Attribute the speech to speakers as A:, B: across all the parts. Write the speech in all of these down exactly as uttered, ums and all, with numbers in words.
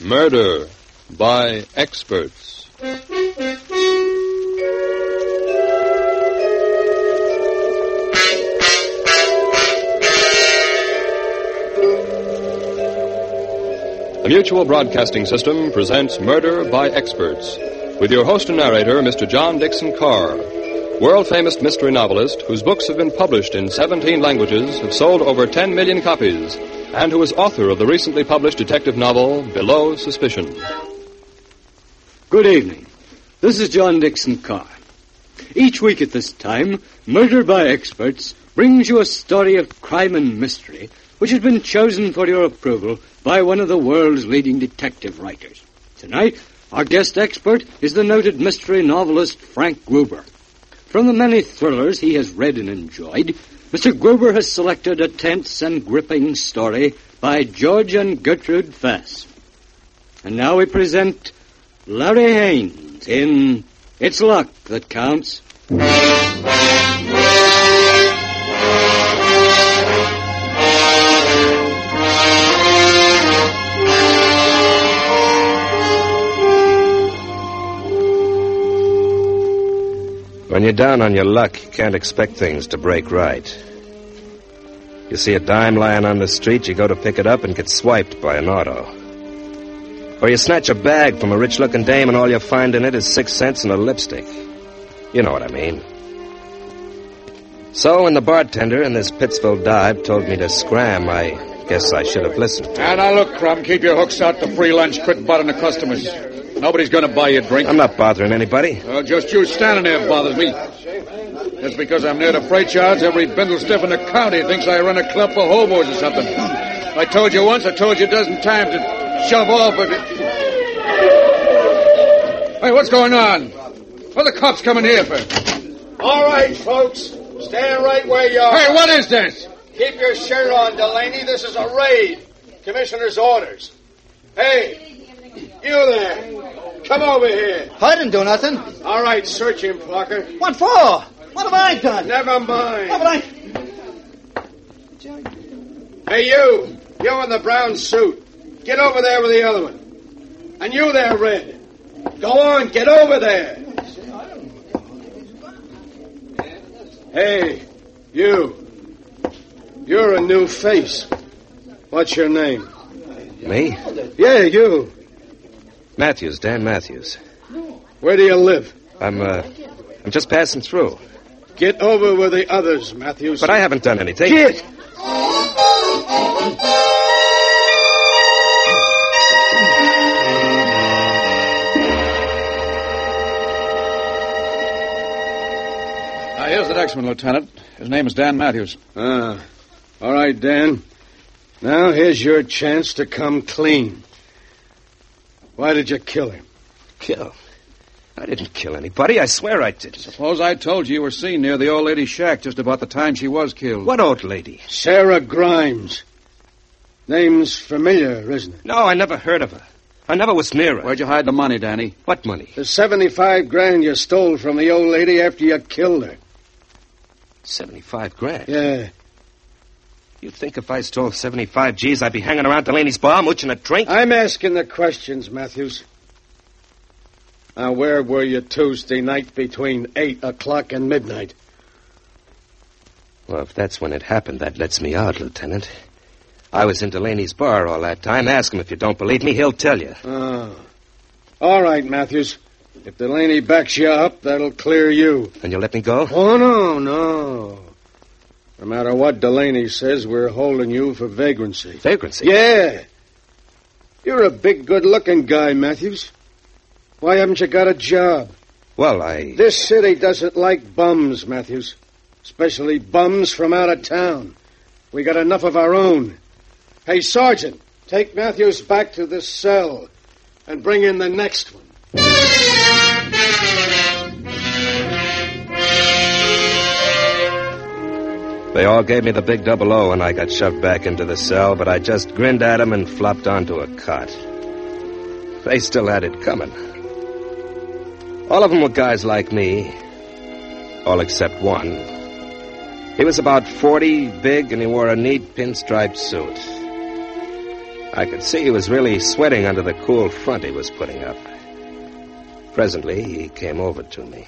A: Murder by Experts. The Mutual Broadcasting System presents Murder by Experts, with your host and narrator, Mister John Dixon Carr, world-famous mystery novelist whose books have been published in seventeen languages, have sold over ten million copies, and who is author of the recently published detective novel, Below Suspicion.
B: Good evening. This is John Dixon Carr. Each week at this time, Murder by Experts brings you a story of crime and mystery which has been chosen for your approval by one of the world's leading detective writers. Tonight, our guest expert is the noted mystery novelist Frank Gruber. From the many thrillers he has read and enjoyed, Mister Gruber has selected a tense and gripping story by George and Gertrude Fess. And now we present Larry Haynes in It's Luck That Counts.
C: When you're down on your luck, you can't expect things to break right. You see a dime lying on the street, you go to pick it up and get swiped by an auto. Or you snatch a bag from a rich-looking dame and all you find in it is six cents and a lipstick. You know what I mean. So when the bartender in this Pittsville dive told me to scram, I guess I should have listened.
D: And now look, Crumb, keep your hooks out to free lunch. Quit bothering the customers. Nobody's going to buy you a drink.
C: I'm not bothering anybody.
D: Well, just you standing there bothers me. That's because I'm near the freight yards. Every bindle stiff in the county thinks I run a club for hobos or something. I told you once, I told you a dozen times to shove off. But it... Hey, what's going on? What are the cops coming here for?
E: All right, folks. Stand right where you are.
D: Hey, what is this?
E: Keep your shirt on, Delaney. This is a raid. Commissioner's orders. Hey, you there. Come over here.
F: I didn't do nothing.
E: All right, search him, Plucker.
F: What for? What have I done?
E: Never mind.
F: What have I...
E: Hey, you. You in the brown suit. Get over there with the other one. And you there, Red. Go on, get over there. Hey, you. You're a new face. What's your name?
C: Me?
E: Yeah, you.
C: Matthews, Dan Matthews.
E: Where do you live?
C: I'm, uh, I'm just passing through.
E: Get over with the others, Matthews.
C: But I haven't done anything.
E: Get!
D: Now, here's the next one, Lieutenant. His name is Dan Matthews.
E: Ah, all right, Dan. Now, here's your chance to come clean. Why did you kill him?
C: Kill? I didn't kill anybody. I swear I didn't.
D: Suppose I told you you were seen near the old lady's shack just about the time she was killed.
C: What old lady?
E: Sarah Grimes. Name's familiar, isn't it?
C: No, I never heard of her. I never was near her.
D: Where'd you hide the money, Danny?
C: What money?
E: The seventy-five grand you stole from the old lady after you killed her.
C: Seventy-five grand?
E: Yeah.
C: You'd think if I stole seventy-five G's, I'd be hanging around Delaney's bar, mooching a drink?
E: I'm asking the questions, Matthews. Now, where were you Tuesday night between eight o'clock and midnight?
C: Well, if that's when it happened, that lets me out, Lieutenant. I was in Delaney's bar all that time. Ask him if you don't believe me. He'll tell you.
E: Oh. All right, Matthews. If Delaney backs you up, that'll clear you.
C: Then you'll let me go?
E: Oh, no, no. No matter what Delaney says, we're holding you for vagrancy.
C: Vagrancy?
E: Yeah. You're a big, good-looking guy, Matthews. Why haven't you got a job?
C: Well, I...
E: This city doesn't like bums, Matthews. Especially bums from out of town. We got enough of our own. Hey, Sergeant, take Matthews back to this cell and bring in the next one.
C: They all gave me the big double O and I got shoved back into the cell, but I just grinned at them and flopped onto a cot. They still had it coming. All of them were guys like me, all except one. He was about forty, big, and he wore a neat pinstriped suit. I could see he was really sweating under the cool front he was putting up. Presently, he came over to me.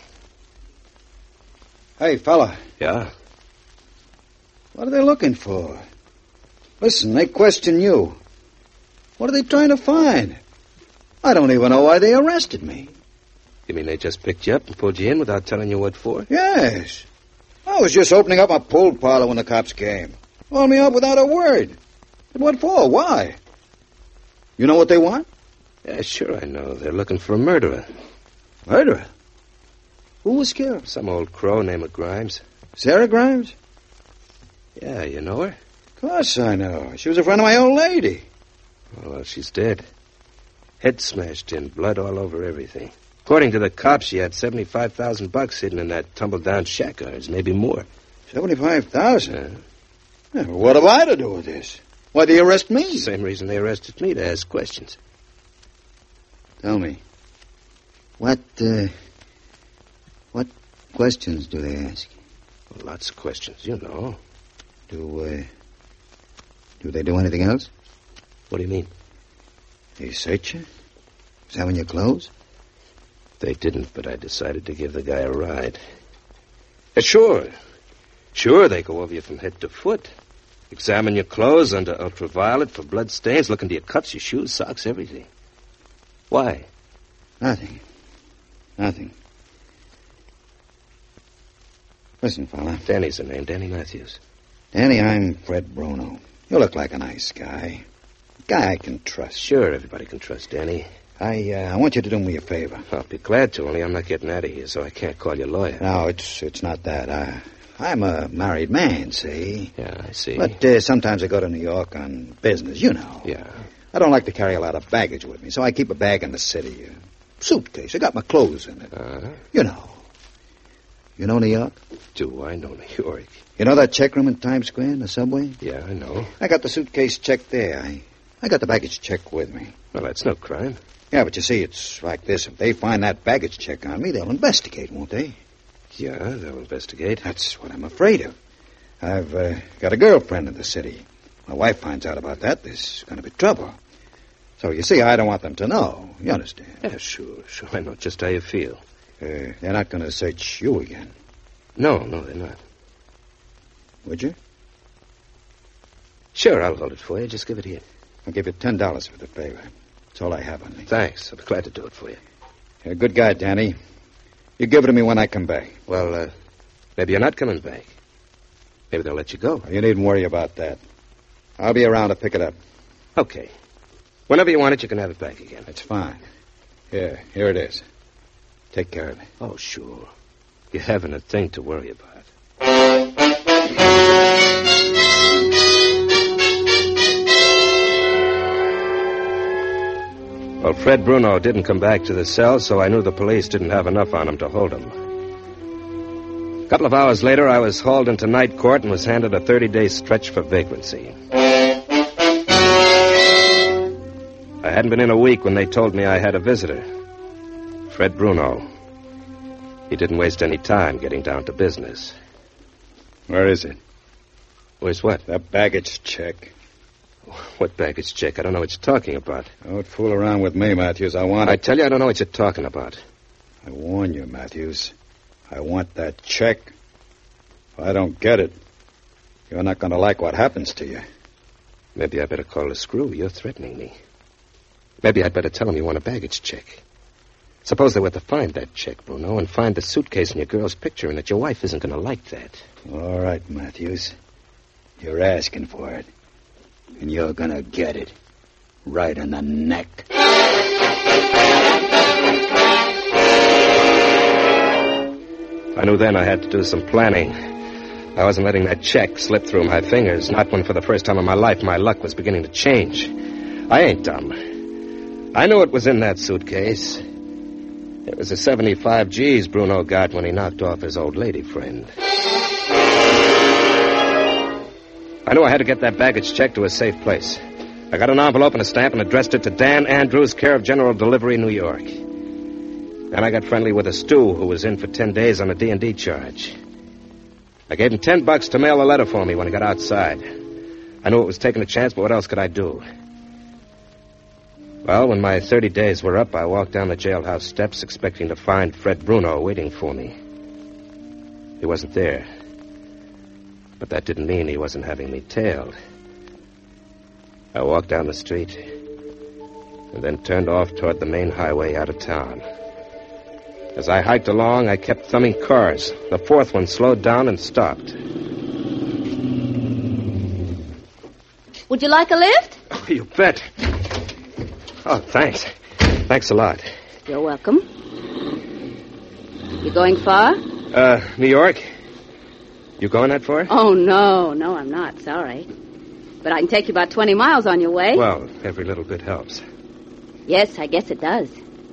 G: Hey, fella.
C: Yeah?
G: What are they looking for? Listen, they question you. What are they trying to find? I don't even know why they arrested me.
C: You mean they just picked you up and pulled you in without telling you what for?
G: Yes. I was just opening up my pool parlor when the cops came. Hauled me up without a word. But what for? Why? You know what they want?
C: Yeah, sure I know. They're looking for a murderer.
G: Murderer? Who was killed?
C: Some old crow named Grimes.
G: Sarah Grimes?
C: Yeah, you know her?
G: Of course I know her. She was a friend of my old lady.
C: Oh, well, she's dead. Head smashed in, blood all over everything. According to the cops, she had seventy-five thousand bucks hidden in that tumble-down shack of hers, maybe more.
G: seventy-five thousand?
C: Uh,
G: yeah, what have I to do with this? Why'd they arrest me?
C: Same reason they arrested me, to ask questions.
G: Tell me, what, uh, what questions do they ask?
C: Well, lots of questions, you know.
G: Do, uh, do they do anything else?
C: What do you mean?
G: They search you? Examine your clothes?
C: They didn't, but I decided to give the guy a ride. Uh, sure. Sure, they go over you from head to foot. Examine your clothes under ultraviolet for blood stains, look into your cuffs, your shoes, socks, everything. Why?
G: Nothing. Nothing. Listen, fella.
C: Danny's the name, Danny Matthews.
G: Danny, I'm Fred Bruno. You look like a nice guy. A guy I can trust.
C: Sure, everybody can trust Danny.
G: I, uh, I want you to do me a favor.
C: I'll be glad to, only I'm not getting out of here, so I can't call you lawyer.
G: No, it's it's not that. I, I'm a married man, see?
C: Yeah, I see.
G: But uh, sometimes I go to New York on business, you know.
C: Yeah.
G: I don't like to carry a lot of baggage with me, so I keep a bag in the city. A suitcase. I got my clothes in it.
C: Uh-huh.
G: You know. You know New York?
C: Do I know New York?
G: You know that check room in Times Square in the subway?
C: Yeah, I know.
G: I got the suitcase checked there. I, I got the baggage check with me.
C: Well, that's no crime.
G: Yeah, but you see, it's like this. If they find that baggage check on me, they'll investigate, won't they?
C: Yeah, they'll investigate.
G: That's what I'm afraid of. I've uh, got a girlfriend in the city. My wife finds out about that, there's going to be trouble. So, you see, I don't want them to know. You understand?
C: Yeah, sure, sure. I know just how you feel.
G: Uh, they're not going to search you again.
C: No, no, they're not.
G: Would you?
C: Sure, I'll hold it for you. Just give it here.
G: I'll give you ten dollars for the favor. That's all I have on me.
C: Thanks. I'll be glad to do it for you.
G: You're a good guy, Danny. You give it to me when I come back.
C: Well, uh, maybe you're not coming back. Maybe they'll let you go.
G: You needn't worry about that. I'll be around to pick it up.
C: Okay. Whenever you want it, you can have it back again.
G: That's fine. Here, here it is. Take care of it.
C: Oh, sure. You haven't a thing to worry about. Well, Fred Bruno didn't come back to the cell, so I knew the police didn't have enough on him to hold him. A couple of hours later, I was hauled into night court and was handed a thirty-day stretch for vagrancy. I hadn't been in a week when they told me I had a visitor. Fred Bruno. He didn't waste any time getting down to business.
G: Where is it?
C: Where's what?
G: That baggage check.
C: What baggage check? I don't know what you're talking about.
G: Don't fool around with me, Matthews. I want
C: I
G: it.
C: tell you, I don't know what you're talking about.
G: I warn you, Matthews. I want that check. If I don't get it, you're not going to like what happens to you.
C: Maybe I better call the screw. You're threatening me. Maybe I'd better tell him you want a baggage check. Suppose they were to find that check, Bruno, and find the suitcase and your girl's picture, and that your wife isn't going to like that.
G: All right, Matthews. You're asking for it. And you're going to get it. Right in the neck.
C: I knew then I had to do some planning. I wasn't letting that check slip through my fingers, not when for the first time in my life my luck was beginning to change. I ain't dumb. I knew it was in that suitcase. It was the seventy-five G's Bruno got when he knocked off his old lady friend. I knew I had to get that baggage check to a safe place. I got an envelope and a stamp and addressed it to Dan Andrews, care of General Delivery, New York. Then I got friendly with a stew who was in for ten days on a D and D charge. I gave him ten bucks to mail a letter for me when he got outside. I knew it was taking a chance, but what else could I do? Well, when my thirty days were up, I walked down the jailhouse steps expecting to find Fred Bruno waiting for me. He wasn't there. But that didn't mean he wasn't having me tailed. I walked down the street and then turned off toward the main highway out of town. As I hiked along, I kept thumbing cars. The fourth one slowed down and stopped.
H: Would you like a lift?
C: Oh, you bet. Oh, thanks. Thanks a lot.
H: You're welcome. You going far?
C: Uh, New York? You going that far?
H: Oh, no. No, I'm not. Sorry. But I can take you about twenty miles on your way.
C: Well, every little bit helps.
H: Yes, I guess it does.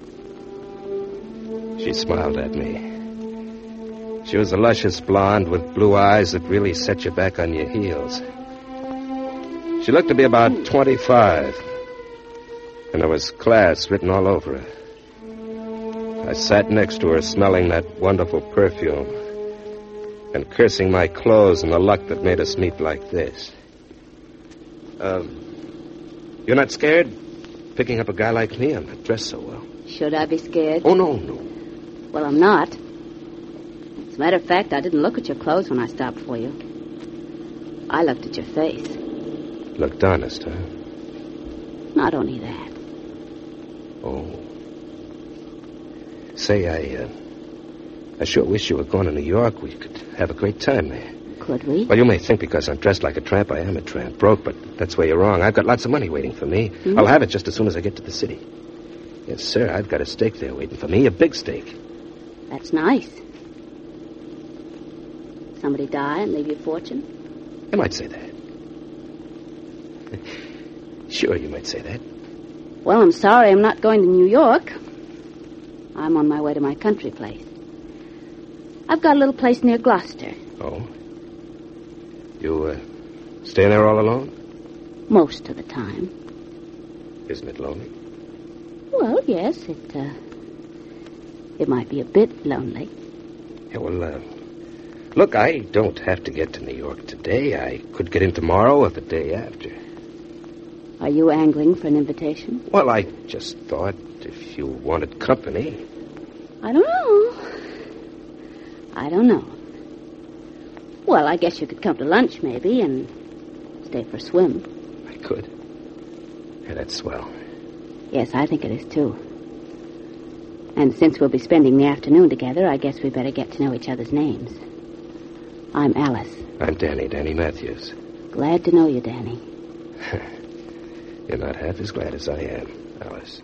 C: She smiled at me. She was a luscious blonde with blue eyes that really set you back on your heels. She looked to be about twenty-five, and there was class written all over her. I sat next to her, smelling that wonderful perfume and cursing my clothes and the luck that made us meet like this. Um, you're not scared picking up a guy like me? I'm not dressed so well.
H: Should I be scared?
C: Oh, no, no.
H: Well, I'm not. As a matter of fact, I didn't look at your clothes when I stopped for you. I looked at your face.
C: Looked honest, huh?
H: Not only that.
C: Oh. Say, I, uh, I sure wish you were going to New York. We could have a great time there.
H: Could we?
C: Well, you may think because I'm dressed like a tramp, I am a tramp. Broke, but that's where you're wrong. I've got lots of money waiting for me. Mm-hmm. I'll have it just as soon as I get to the city. Yes, sir, I've got a stake there waiting for me, a big stake.
H: That's nice. Somebody die and leave you a fortune?
C: You might say that. Sure, you might say that.
H: Well, I'm sorry I'm not going to New York. I'm on my way to my country place. I've got a little place near Gloucester.
C: Oh? You, uh, staying there all alone?
H: Most of the time.
C: Isn't it lonely?
H: Well, yes, it, uh, it might be a bit lonely.
C: Yeah, well, uh, look, I don't have to get to New York today. I could get in tomorrow or the day after.
H: Are you angling for an invitation?
C: Well, I just thought if you wanted company.
H: I don't know. I don't know. Well, I guess you could come to lunch, maybe, and stay for a swim.
C: I could. Yeah, that's swell.
H: Yes, I think it is, too. And since we'll be spending the afternoon together, I guess we better get to know each other's names. I'm Alice.
C: I'm Danny, Danny Matthews.
H: Glad to know you, Danny.
C: You're not half as glad as I am, Alice.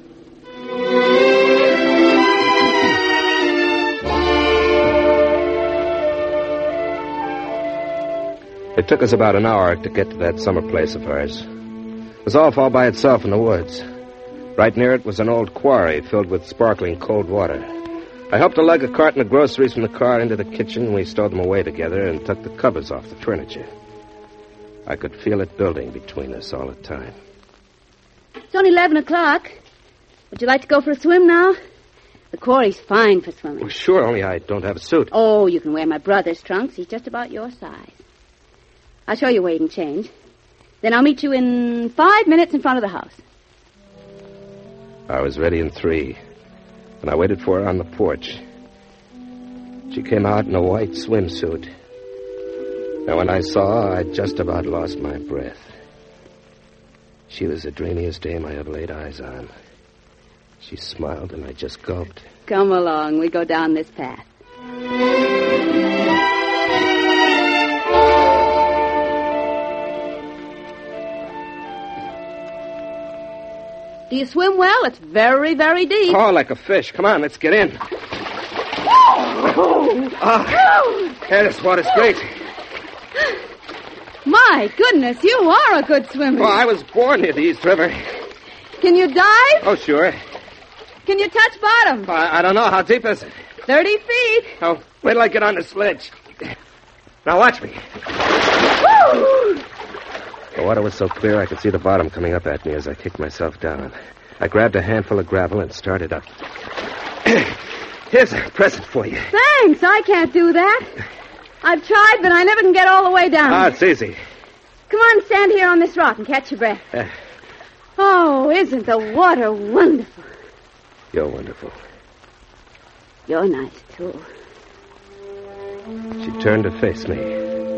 C: It took us about an hour to get to that summer place of hers. It was off all by itself in the woods. Right near it was an old quarry filled with sparkling cold water. I helped her lug a carton of groceries from the car into the kitchen. We stowed them away together and took the covers off the furniture. I could feel it building between us all the time.
H: It's only eleven o'clock. Would you like to go for a swim now? The quarry's fine for swimming.
C: Oh, sure, only I don't have a suit.
H: Oh, you can wear my brother's trunks. He's just about your size. I'll show you where you can change. Then I'll meet you in five minutes in front of the house.
C: I was ready in three, and I waited for her on the porch. She came out in a white swimsuit. Now, when I saw her, I just about lost my breath. She was the dreamiest dame I ever laid eyes on. She smiled, and I just gulped.
H: Come along. We go down this path. Do you swim well? It's very, very deep.
C: Oh, like a fish. Come on, let's get in. Oh, yeah, this water's great.
H: My goodness, you are a good swimmer.
C: Oh, I was born near the East River.
H: Can you dive?
C: Oh, sure.
H: Can you touch bottom?
C: I, I don't know. How deep is it?
H: Thirty feet.
C: Oh, wait till I get on the sledge. Now, watch me.
H: Woo!
C: The water was so clear I could see the bottom coming up at me as I kicked myself down. I grabbed a handful of gravel and started up. Here's a present for you.
H: Thanks. I can't do that. I've tried, but I never can get all the way down.
C: Ah, it's easy.
H: Come on, stand here on this rock and catch your breath.
C: Uh,
H: Oh, isn't the water wonderful?
C: You're wonderful.
H: You're nice, too.
C: She turned to face me.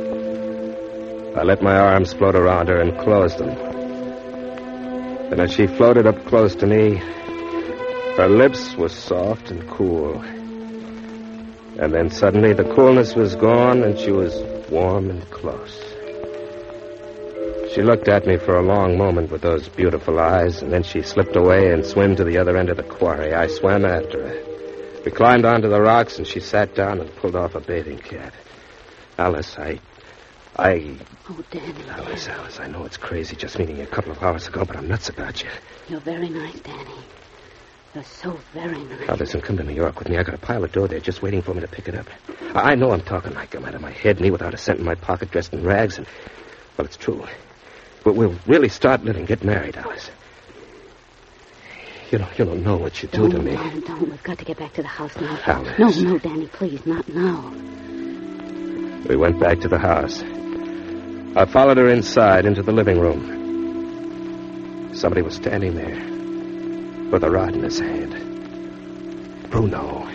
C: I let my arms float around her and closed them. And as she floated up close to me, her lips were soft and cool. And then suddenly the coolness was gone and she was warm and close. She looked at me for a long moment with those beautiful eyes, and then she slipped away and swam to the other end of the quarry. I swam after her. We climbed onto the rocks, and she sat down and pulled off a bathing cap. Alice, I... I...
H: Oh, Danny.
C: Alice, Alice, I know it's crazy just meeting you a couple of hours ago, but I'm nuts about you.
H: You're very nice, Danny. You're so very nice.
C: Now, listen, come to New York with me. I got a pile of dough there just waiting for me to pick it up. I I know I'm talking like I'm out of my head, me without a cent in my pocket, dressed in rags, and... Well, it's true. But we'll really start living, get married, Alice. You don't, you don't know what you do
H: don't,
C: to me.
H: Don't, don't. We've got to get back to the house now.
C: Alice.
H: No, no, Danny, please, not now.
C: We went back to the house. I followed her inside into the living room. Somebody was standing there with a rod in his hand. Bruno.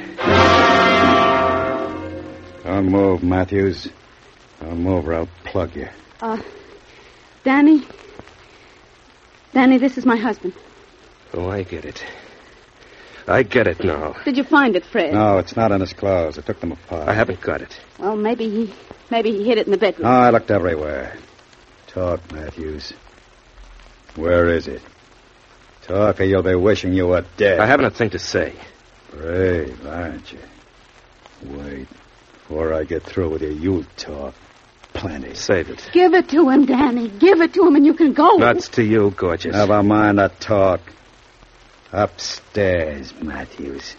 G: Don't move, Matthews. Don't move or I'll plug you.
H: Uh, Danny? Danny, this is my husband.
C: Oh, I get it. I get it now.
H: Did you find it, Fred?
G: No, it's not in his clothes. I took them apart.
C: I haven't got it.
H: Well, maybe he maybe he hid it in the bedroom.
G: No, I looked everywhere. Talk, Matthews. Where is it? Talk or you'll be wishing you were dead.
C: I haven't a thing to say.
G: Brave, aren't you? Wait. Before I get through with you, you talk. Plenty.
C: Save it.
H: Give it to him, Danny. Give it to him and you can go.
C: Nuts to you, gorgeous.
G: Never mind the talk. Upstairs, Matthews.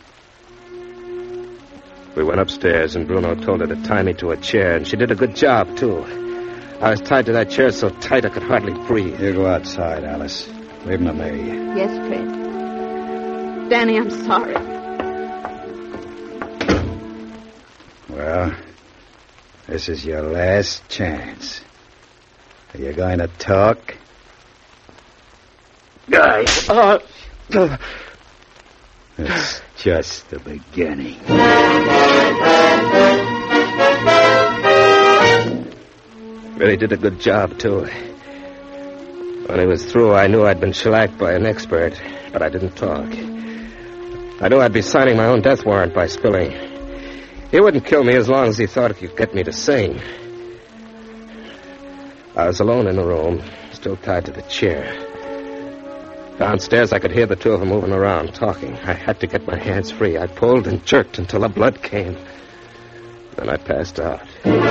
C: We went upstairs, and Bruno told her to tie me to a chair, and she did a good job, too. I was tied to that chair so tight I could hardly breathe.
G: You go outside, Alice. Leave him to me.
H: Yes, Fred. Danny, I'm sorry.
G: Well, this is your last chance. Are you going to talk?
C: Guy. Uh,
G: It's just the beginning.
C: Really did a good job, too. When he was through, I knew I'd been shellacked by an expert, but I didn't talk. I knew I'd be signing my own death warrant by spilling. He wouldn't kill me as long as he thought he could get me to sing. I was alone in the room, still tied to the chair. Downstairs, I could hear the two of them moving around, talking. I had to get my hands free. I pulled and jerked until the blood came. Then I passed out.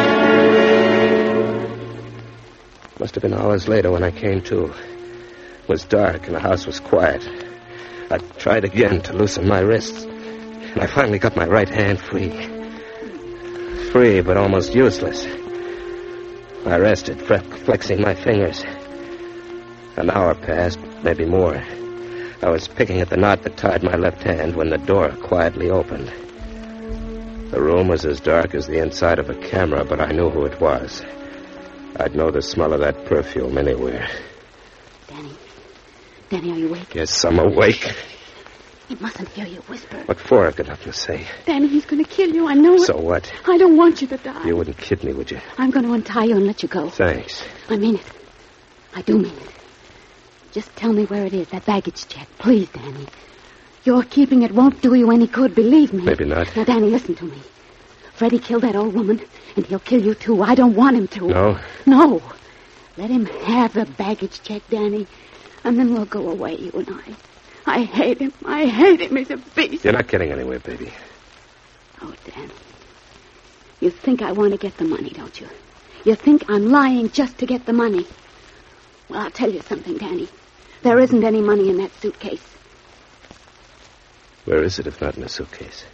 C: Must have been hours later when I came to. It was dark and the house was quiet. I tried again to loosen my wrists, and I finally got my right hand free. Free, but almost useless. I rested, flexing my fingers. An hour passed, maybe more. I was picking at the knot that tied my left hand when the door quietly opened. The room was as dark as the inside of a camera, but I knew who it was. I'd know the smell of that perfume anywhere.
H: Danny. Danny, are you awake?
C: Yes, I'm awake.
H: He mustn't hear you whisper.
C: What for? I've got nothing to say.
H: Danny, he's going to kill you. I know it.
C: So what?
H: I don't want you to die.
C: You wouldn't kid me, would you?
H: I'm going to untie you and let you go.
C: Thanks.
H: I mean it. I do mean it. Just tell me where it is, that baggage check. Please, Danny. Your keeping it won't do you any good, believe me.
C: Maybe not.
H: Now, Danny, listen to me. Freddie killed that old woman, and he'll kill you, too. I don't want him to.
C: No?
H: No. Let him have the baggage check, Danny, and then we'll go away, you and I. I hate him. I hate him. He's a beast.
C: You're not getting anywhere, baby.
H: Oh, Danny. You think I want to get the money, don't you? You think I'm lying just to get the money. Well, I'll tell you something, Danny. There isn't any money in that suitcase.
C: Where is it, if not in a suitcase?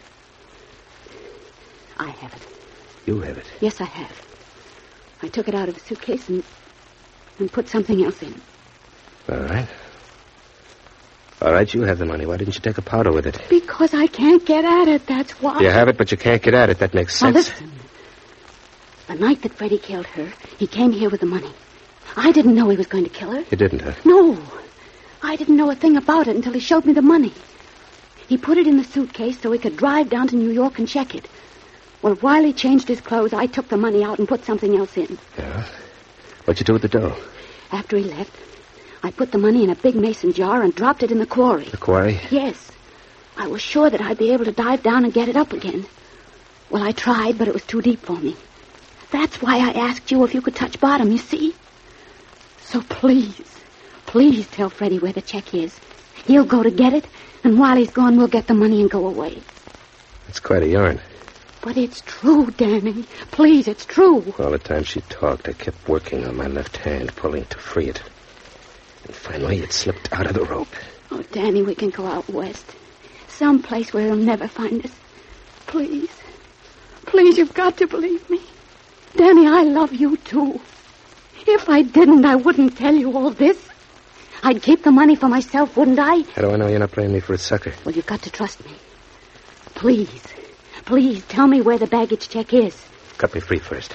H: I have it.
C: You have it?
H: Yes, I have. I took it out of the suitcase and, and put something else in.
C: All right. All right, you have the money. Why didn't you take a powder with it?
H: Because I can't get at it, that's why.
C: You have it, but you can't get at it. That makes sense.
H: Now, listen. The night that Freddie killed her, he came here with the money. I didn't know he was going to kill her.
C: You didn't, huh?
H: No. I didn't know a thing about it until he showed me the money. He put it in the suitcase so he could drive down to New York and check it. Well, while he changed his clothes, I took the money out and put something else in.
C: Yeah? What'd you do with the dough?
H: After he left, I put the money in a big mason jar and dropped it in the quarry.
C: The quarry?
H: Yes. I was sure that I'd be able to dive down and get it up again. Well, I tried, but it was too deep for me. That's why I asked you if you could touch bottom, you see? So please, please tell Freddie where the check is. He'll go to get it, and while he's gone, we'll get the money and go away.
C: That's quite a yarn.
H: But it's true, Danny. Please, it's true.
C: All the time she talked, I kept working on my left hand, pulling to free it. And finally, it slipped out of the rope.
H: Oh, Danny, we can go out west. Some place where he'll never find us. Please. Please, you've got to believe me. Danny, I love you, too. If I didn't, I wouldn't tell you all this. I'd keep the money for myself, wouldn't I?
C: How do I know you're not playing me for a sucker?
H: Well, you've got to trust me. Please, please, tell me where the baggage check is.
C: Cut me free first.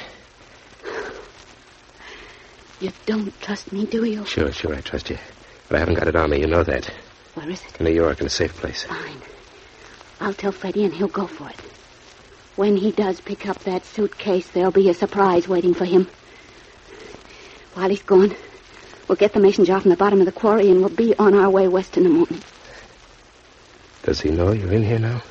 H: You don't trust me, do you?
C: Sure, sure, I trust you. But I haven't got it on me, you know that.
H: Where is it?
C: In New York, in a safe place.
H: Fine. I'll tell Freddie and he'll go for it. When he does pick up that suitcase, there'll be a surprise waiting for him. While he's gone, we'll get the mason jar from the bottom of the quarry and we'll be on our way west in the morning.
C: Does he know you're in here now?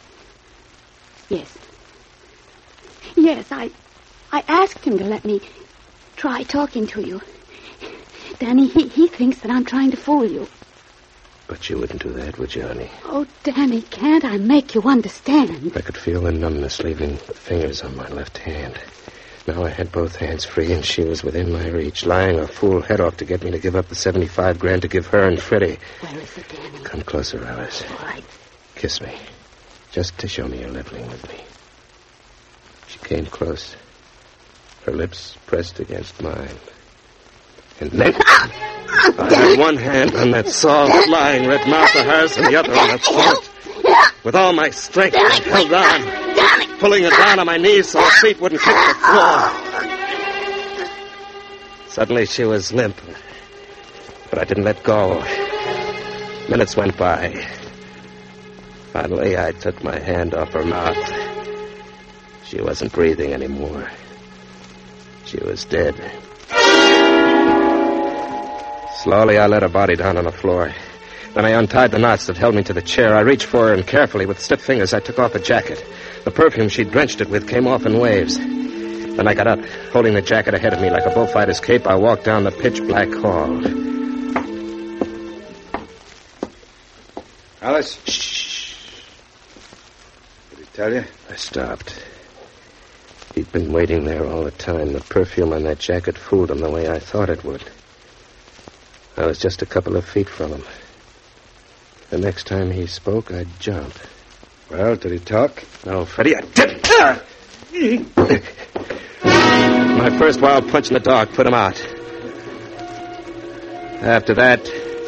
H: Yes. Yes, I I asked him to let me try talking to you. Danny, he, he thinks that I'm trying to fool you.
C: But you wouldn't do that, would you, honey?
H: Oh, Danny, can't I make you understand?
C: I could feel the numbness leaving the fingers on my left hand. Now I had both hands free, and she was within my reach, lying a fool head off to get me to give up the seventy-five grand to give her and Freddie.
H: Where is it, Danny?
C: Come closer, Alice.
H: All right.
C: Kiss me. Just to show me you're leveling with me. She came close. Her lips pressed against mine. And then I had one hand on that soft, lying red mouth of hers and the other on her throat. With all my strength, I held on, pulling her down on my knees so her feet wouldn't kick the floor. Suddenly she was limp, but I didn't let go. Minutes went by. Finally, I took my hand off her mouth. She wasn't breathing anymore. She was dead. Slowly, I let her body down on the floor. Then I untied the knots that held me to the chair. I reached for her, and carefully, with stiff fingers, I took off her jacket. The perfume she drenched it with came off in waves. Then I got up, holding the jacket ahead of me like a bullfighter's cape. I walked down the pitch-black hall.
G: Alice. Shh. Did he tell you?
C: I stopped. He'd been waiting there all the time. The perfume on that jacket fooled him the way I thought it would. I was just a couple of feet from him. The next time he spoke, I'd jump.
G: Well, did he talk?
C: No, Freddie, I didn't. My first wild punch in the dark put him out. After that,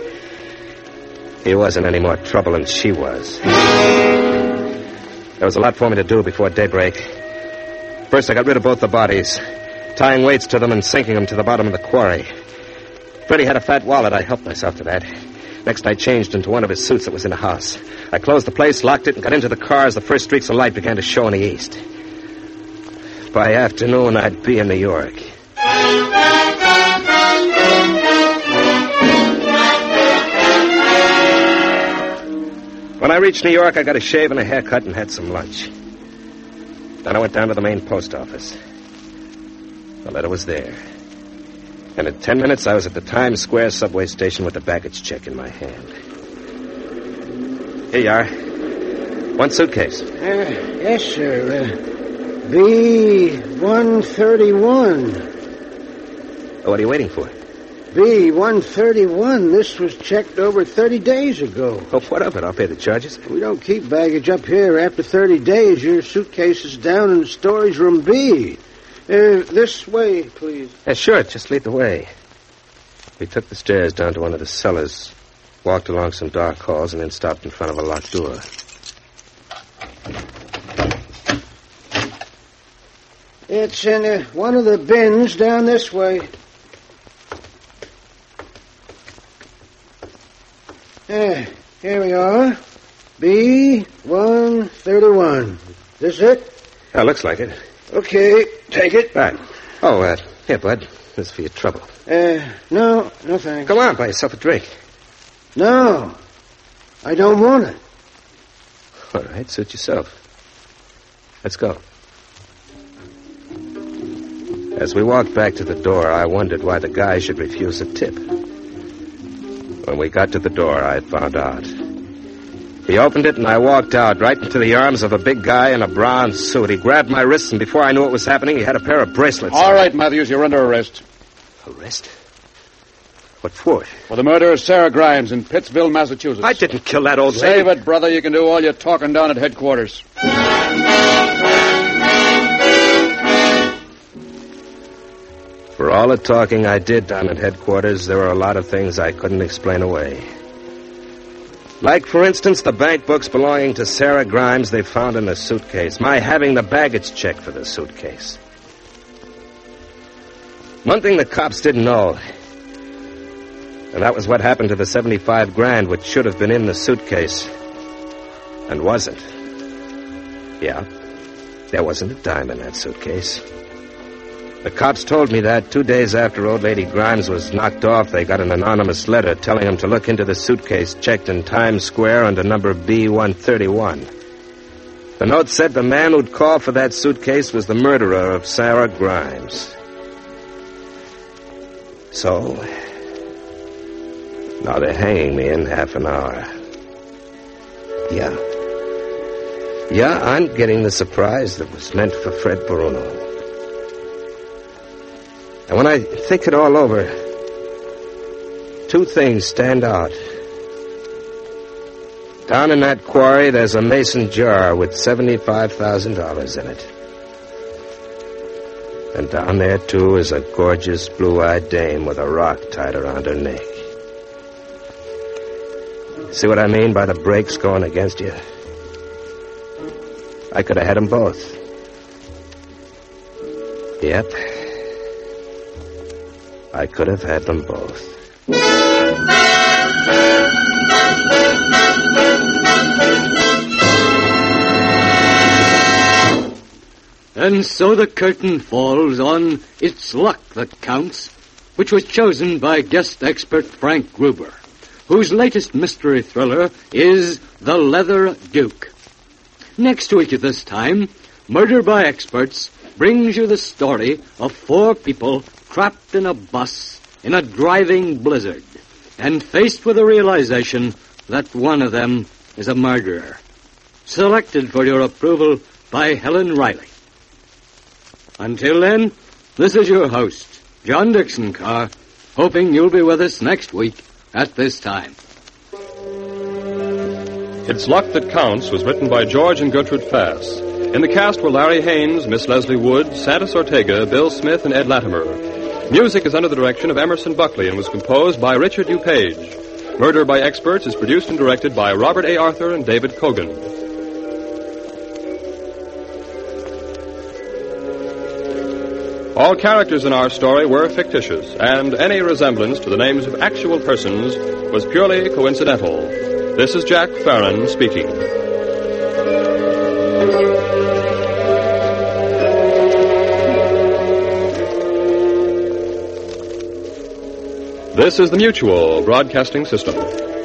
C: he wasn't any more trouble than she was. There was a lot for me to do before daybreak. First, I got rid of both the bodies, tying weights to them and sinking them to the bottom of the quarry. Freddie had a fat wallet. I helped myself to that. Next, I changed into one of his suits that was in the house. I closed the place, locked it, and got into the car as the first streaks of light began to show in the east. By afternoon, I'd be in New York. When I reached New York, I got a shave and a haircut and had some lunch. Then I went down to the main post office. The letter was there. And in ten minutes, I was at the Times Square subway station with the baggage check in my hand. Here you are. One suitcase.
E: Uh, yes, sir. Uh, B one thirty-one.
C: What are you waiting for?
E: B one thirty-one. This was checked over thirty days ago.
C: Oh, what of it? I'll pay the charges.
E: We don't keep baggage up here. After thirty days, your suitcase is down in storage room B. Uh, this way, please.
C: Yeah, sure. Just lead the way. We took the stairs down to one of the cellars, walked along some dark halls, and then stopped in front of a locked door.
E: It's in uh, one of the bins down this way. Yeah, here we are. B one thirty-one. This it?
C: Yeah, looks like it.
E: Okay, take it.
C: Right. Oh, uh, here, bud. This is for your trouble.
E: Uh, no, no thanks.
C: Come on, buy yourself a drink.
E: No, I don't want it.
C: All right, suit yourself. Let's go. As we walked back to the door, I wondered why the guy should refuse a tip. When we got to the door, I found out. He opened it, and I walked out right into the arms of a big guy in a brown suit. He grabbed my wrists, and before I knew what was happening, he had a pair of bracelets.
D: All right, Matthews, you're under arrest.
C: Arrest? What for?
D: For the murder of Sarah Grimes in Pittsville, Massachusetts.
C: I didn't kill that old
D: Save
C: lady.
D: it, brother. You can do all your talking down at headquarters.
C: For all the talking I did down at headquarters, there were a lot of things I couldn't explain away. Like, for instance, the bank books belonging to Sarah Grimes they found in the suitcase. My having the baggage check for the suitcase. One thing the cops didn't know, and that was what happened to the seventy-five grand, which should have been in the suitcase, and wasn't. Yeah, there wasn't a dime in that suitcase. The cops told me that two days after old lady Grimes was knocked off, they got an anonymous letter telling them to look into the suitcase checked in Times Square under number B one thirty-one. The note said the man who'd call for that suitcase was the murderer of Sarah Grimes. So, now they're hanging me in half an hour. Yeah. Yeah, I'm getting the surprise that was meant for Fred Bruno. And when I think it all over, two things stand out. Down in that quarry, there's a mason jar with seventy-five thousand dollars in it. And down there, too, is a gorgeous blue-eyed dame with a rock tied around her neck. See what I mean by the brakes going against you? I could have had them both. Yep. I could have had them both.
B: And so the curtain falls on It's Luck That Counts, which was chosen by guest expert Frank Gruber, whose latest mystery thriller is The Leather Duke. Next week at this time, Murder by Experts brings you the story of four people trapped in a bus in a driving blizzard and faced with the realization that one of them is a murderer. Selected for your approval by Helen Riley. Until then, this is your host, John Dixon Carr, hoping you'll be with us next week at this time.
A: It's Luck That Counts was written by George and Gertrude Fass. In the cast were Larry Haynes, Miss Leslie Wood, Santos Ortega, Bill Smith, and Ed Latimer. Music is under the direction of Emerson Buckley and was composed by Richard DuPage. Murder by Experts is produced and directed by Robert A. Arthur and David Kogan. All characters in our story were fictitious, and any resemblance to the names of actual persons was purely coincidental. This is Jack Farron speaking. This is the Mutual Broadcasting System.